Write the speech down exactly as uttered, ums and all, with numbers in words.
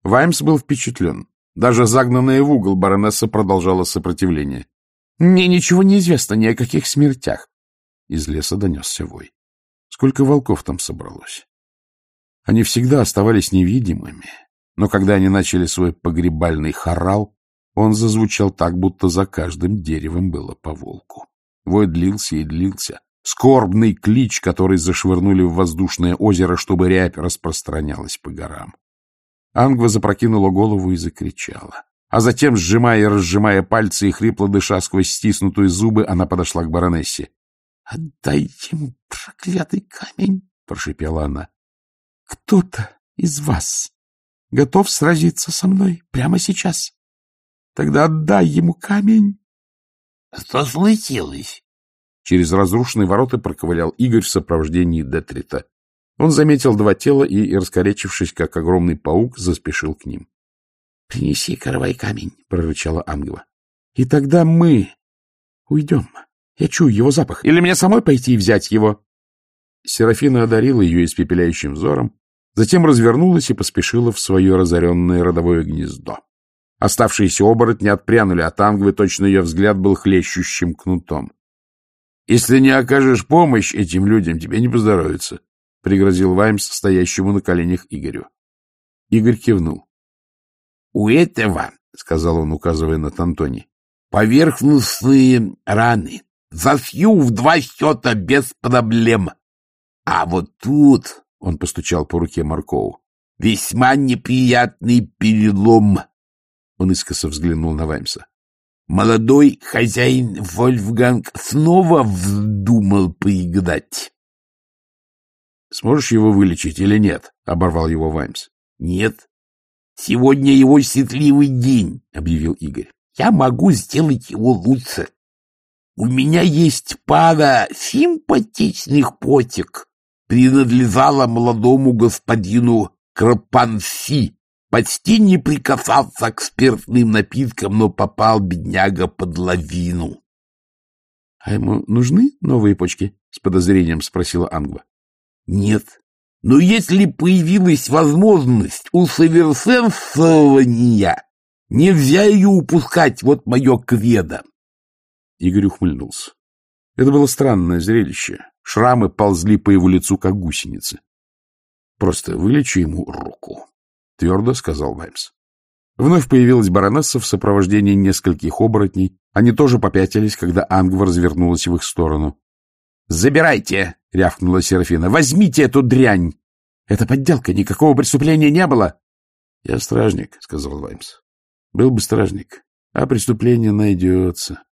Ваймс был впечатлен. Даже загнанная в угол баронесса продолжала сопротивление. — Мне ничего не известно ни о каких смертях. Из леса донесся вой. Сколько волков там собралось? Они всегда оставались невидимыми, но когда они начали свой погребальный хорал, он зазвучал так, будто за каждым деревом было по волку. Вой длился и длился. Скорбный клич, который зашвырнули в воздушное озеро, чтобы рябь распространялась по горам. Ангва запрокинула голову и закричала. А затем, сжимая и разжимая пальцы и хрипло дыша сквозь стиснутые зубы, она подошла к баронессе. — Отдай ему проклятый камень, — прошипела она. — Кто-то из вас готов сразиться со мной прямо сейчас? Тогда отдай ему камень. — Что случилось? Через разрушенные ворота проковылял Игорь в сопровождении Детрита. Он заметил два тела и, раскорячившись, как огромный паук, заспешил к ним. — Принеси каравай камень, — прорычала Ангва. — И тогда мы уйдем. Я чую его запах. Или мне самой пойти и взять его? Серафина одарила ее испепеляющим взором, затем развернулась и поспешила в свое разоренное родовое гнездо. Оставшиеся оборотни отпрянули от Ангвы, точно ее взгляд был хлещущим кнутом. — Если не окажешь помощь этим людям, тебе не поздоровится, — пригрозил Ваймс стоящему на коленях Игорю. Игорь кивнул. — У этого, — сказал он, указывая на Тантони, — поверхностные раны. Зашью в два счета без проблем. А вот тут, — он постучал по руке Маркову, — весьма неприятный перелом. Он искоса взглянул на Ваймса. Молодой хозяин Вольфганг снова вздумал поиграть. — Сможешь его вылечить или нет? — оборвал его Ваймс. — Нет. Сегодня его счастливый день, — объявил Игорь. — Я могу сделать его лучше. У меня есть пара симпатичных потек. Принадлежала молодому господину Крапанси. Почти не прикасался к спиртным напиткам, но попал бедняга под лавину. — А ему нужны новые почки? — с подозрением спросила Ангва. — Нет. Но если появилась возможность усовершенствования, нельзя ее упускать, вот мое кредо. Игорь ухмыльнулся. Это было странное зрелище. Шрамы ползли по его лицу, как гусеницы. — Просто вылечи ему руку, — твердо сказал Ваймс. Вновь появилась баронесса в сопровождении нескольких оборотней. Они тоже попятились, когда Ангва развернулась в их сторону. — Забирайте! — рявкнула Серафина. — Возьмите эту дрянь! Это подделка, никакого преступления не было. — Я стражник, — сказал Ваймс. — Был бы стражник, а преступление найдется.